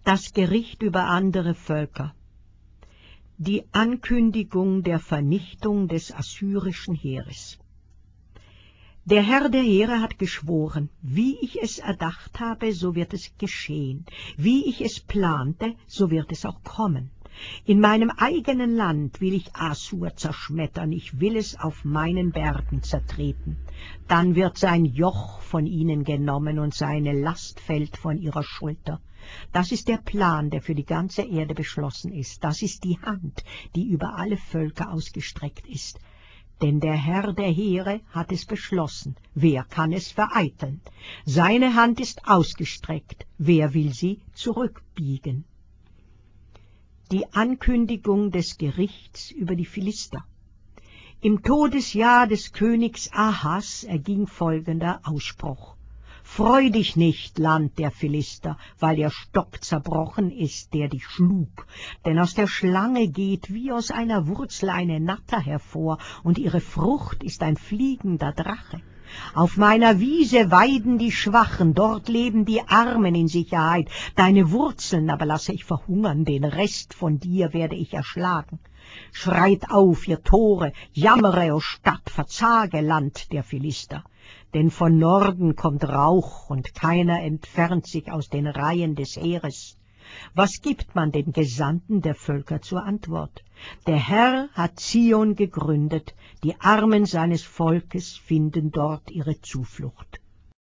Das Gericht über andere Völker. Die Ankündigung der Vernichtung des assyrischen Heeres. Der Herr der Heere hat geschworen, wie ich es erdacht habe, so wird es geschehen. Wie ich es plante, so wird es auch kommen. In meinem eigenen Land will ich Assur zerschmettern, ich will es auf meinen Bergen zertreten. Dann wird sein Joch von ihnen genommen und seine Last fällt von ihrer Schulter. Das ist der Plan, der für die ganze Erde beschlossen ist. Das ist die Hand, die über alle Völker ausgestreckt ist. Denn der Herr der Heere hat es beschlossen. Wer kann es vereiteln? Seine Hand ist ausgestreckt. Wer will sie zurückbiegen? Die Ankündigung des Gerichts über die Philister. Im Todesjahr des Königs Ahas erging folgender Ausspruch. Freu dich nicht, Land der Philister, weil der Stock zerbrochen ist, der dich schlug. Denn aus der Schlange geht wie aus einer Wurzel eine Natter hervor, und ihre Frucht ist ein fliegender Drache. Auf meiner Wiese weiden die Schwachen, dort leben die Armen in Sicherheit. Deine Wurzeln aber lasse ich verhungern, den Rest von dir werde ich erschlagen. Schreit auf, ihr Tore, jammere, o Stadt, verzage, Land der Philister. Denn von Norden kommt Rauch, und keiner entfernt sich aus den Reihen des Heeres. Was gibt man den Gesandten der Völker zur Antwort? Der Herr hat Zion gegründet, die Armen seines Volkes finden dort ihre Zuflucht.